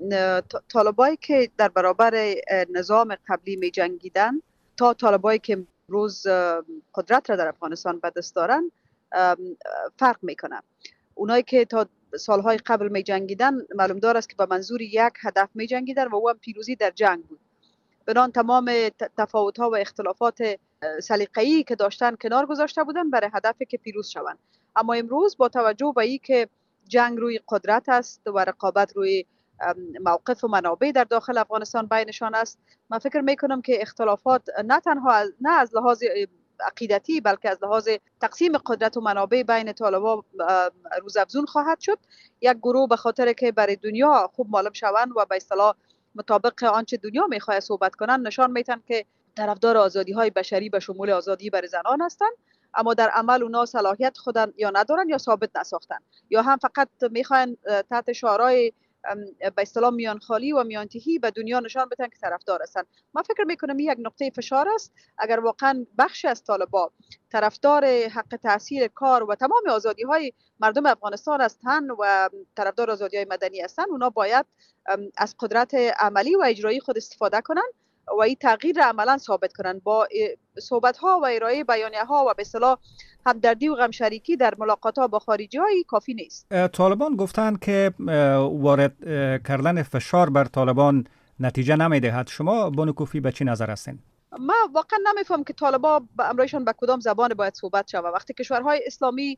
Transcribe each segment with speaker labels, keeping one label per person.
Speaker 1: طالبایی که در برابر نظام قبلی می جنگیدن تا طالبایی که امروز قدرت را در افغانستان به دست دارن فرق میکنه. اونایی که تا سالهای قبل می جنگیدن معلوم دار است که به منظور یک هدف می جنگیدن و او هم پیروزی در جنگ بود. بنان تمام تفاوت ها و اختلافات سلیقه‌ای که داشتن کنار گذاشته بودن برای هدفی که پیروز شوند. اما امروز با توجه به اینکه جنگ روی قدرت است و رقابت روی موقف و منابع در داخل افغانستان بینشان است، من فکر میکنم که اختلافات نه تنها نه از لحاظ عقیدتی بلکه از لحاظ تقسیم قدرت و منابع بین طالبان روزافزون خواهد شد. یک گروه به خاطر که برای دنیا خوب معلوم شوند و به اصطلاح مطابق آنچه دنیا میخواد صحبت کنن نشان میتن که طرفدار آزادی های بشری به شمول آزادی برای زنان هستند، اما در عمل اونا صلاحیت خودن یا ندارن یا ثابت نساختن، یا هم فقط میخواین تحت شعارهای به اصطلاح میان خالی و میانتهی به دنیا نشان بدن که طرفدار هستن. من فکر میکنم این یک نقطه فشار است. اگر واقعا بخشی از طالبان طرفدار حق تحصیل، کار و تمام آزادی های مردم افغانستان هستند و طرفدار آزادی های مدنی هستند، اونا باید از قدرت عملی و اجرایی خود استفاده کنن و این تغییر را عملا ثابت کنن. با صحبت ها و ارائه بیانیه ها و به اصطلاح همدردی و غم شریکی در ملاقات ها با خارجی های کافی نیست.
Speaker 2: طالبان گفتند که وارد کردن فشار بر طالبان نتیجه نمیدهد. شما بانوکوفی به چی نظر هستین؟
Speaker 1: ما واقعا نمیفهم که طالبان به امرایشان به کدام زبان باید صحبت شود. وقتی کشورهای اسلامی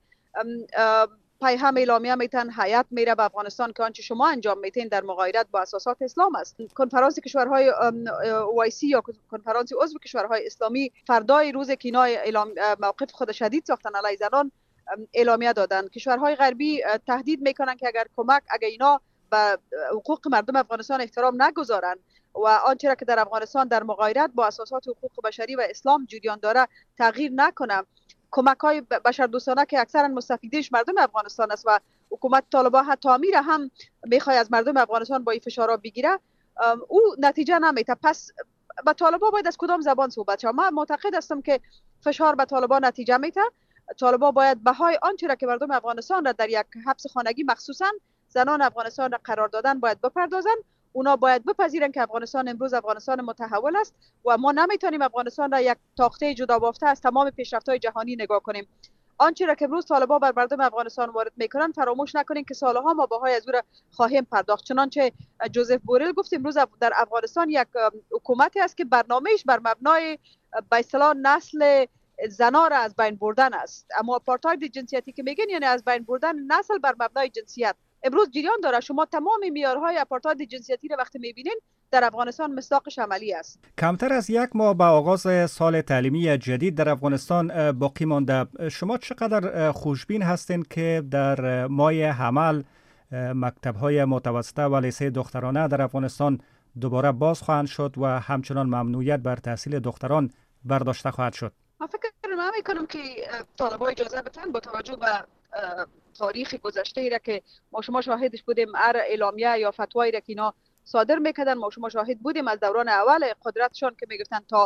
Speaker 1: پیام اعلامیه میتن هیئت میره به افغانستان که آنچه شما انجام میتین در مغایرت با اساسات اسلام است. کنفرانس کشورهای OIC یا کنفرانس عضو کشورهای اسلامی فردای روز که اینا موقف خود شدید ساختن علیه زنان اعلامیه دادن. کشورهای غربی تهدید میکنن که اگر اینا به حقوق مردم افغانستان احترام نگذارن و آنچه را که در افغانستان در مغایرت با اساسات حقوق بشری و اسلام جریان داره تغییر نکنه، کمک‌های بشردوستانه که اکثرا مستفیدش مردم افغانستان است و حکومت طالبان حتی امیر هم میخواد از مردم افغانستان با این فشارا بگیره، او نتیجه نمیده. پس با طالبان باید از کدام زبان صحبت شود؟ من معتقد هستم که فشار به طالبان نتیجه میده. طالبان باید بهای آنچه را که مردم افغانستان را در یک حبس خانگی مخصوصا زنان افغانستان را قرار دادن باید بپردازن. اونا باید بپذیرن که افغانستان امروز افغانستان متحول است و ما نمیتونیم افغانستان را یک تاخته جدا بافته از تمام پیشرفت‌های جهانی نگاه کنیم. آنچه را که امروز طالبان بر مردم افغانستان وارد میکنن فراموش نکنین که سالها ما بهای از او را خواهیم پرداخت. چنانچه جوزف بوریل گفت امروز در افغانستان یک حکومتی است که برنامه‌اش بر مبنای به اصطلاح نسل زنا را از بین بردن است. اما آپارتاید جنسیتی که میگن یعنی از بین بردن نسل بر مبنای جنسیت امروز جریان داره. شما تمام معیارهای آپارتاید جنسیتی را وقتی میبینین در افغانستان مصداقش عملی است.
Speaker 2: کمتر از یک ماه به آغاز سال تعلیمی جدید در افغانستان باقی مانده، شما چقدر خوشبین هستین که در ماه حمل مکتب‌های متوسطه و لیسه دخترانه در افغانستان دوباره باز خواهند شد و همچنان ممنوعیت بر تحصیل دختران برداشته خواهد شد؟
Speaker 1: من فکر میکنم که طالبان اجازه بدن با توجه به تاریخ گذشته ای را که ما شما شاهدش بودیم، هر اعلامیه یا فتوایی را که اینا صادر میکردن ما شما شاهد بودیم از دوران اول قدرتشان که میگفتن تا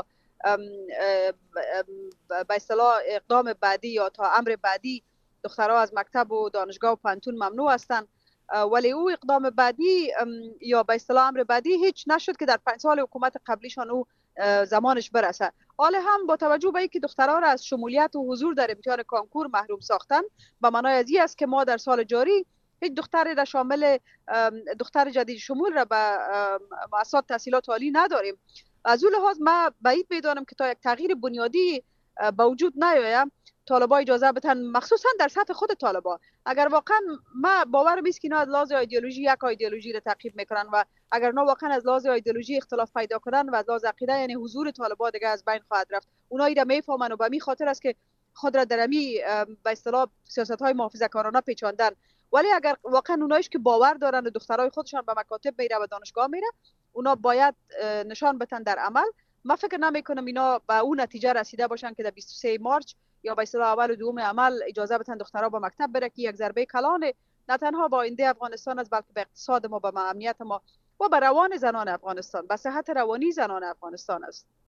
Speaker 1: به اصطلاح اقدام بعدی یا تا امر بعدی دخترها از مکتب و دانشگاه و پانتون ممنوع هستند، ولی او اقدام بعدی یا به اصطلاح امر بعدی هیچ نشد که در 5 سال حکومت قبلیشان او زمانش برسه. حالا هم با توجه به اینکه دخترها را از شمولیت و حضور در امتحان کانکور محروم ساختن، به معنای از این است که ما در سال جاری هیچ دختری را شامل دختر جدید شمول را به مؤسسات تحصیلات عالی نداریم. از اون لحاظ ما بعید میدانم که تا یک تغییر بنیادی به وجود نیاید طالبان اجازه بدن، مخصوصا در سطح خود طالبان. اگر واقعا ما باورم است که اینا از لحاظ ایدئولوژی یک ایدئولوژی را تعقیب میکنن و اگر نه واقعا از لحاظ ایدئولوژی اختلاف پیدا کنن و از لحاظ عقیده یعنی حضور طالبان دیگه از بین خواهد رفت. اونا اینا میفهمن و به می خاطر است که خود را در امی به اصطلاح سیاست‌های محافظه‌کارانه پیچاندن. ولی اگر واقعا اونایش که باور دارن و دخترای خودشان به مکاتب میره و دانشگاه میره، اونا باید نشان بدن در عمل. ما فکر نمیکنم اینا به اون نتیجه رسیده باشن که در 23 مارچ یا به اصطلاح اول و دوم عمل اجازه بدن دخترها به مکتب بره که یک ضربه کلان نه تنها با آینده افغانستان است بلکه به اقتصاد ما، به امنیت ما و به روان زنان افغانستان، به صحت روانی زنان افغانستان است.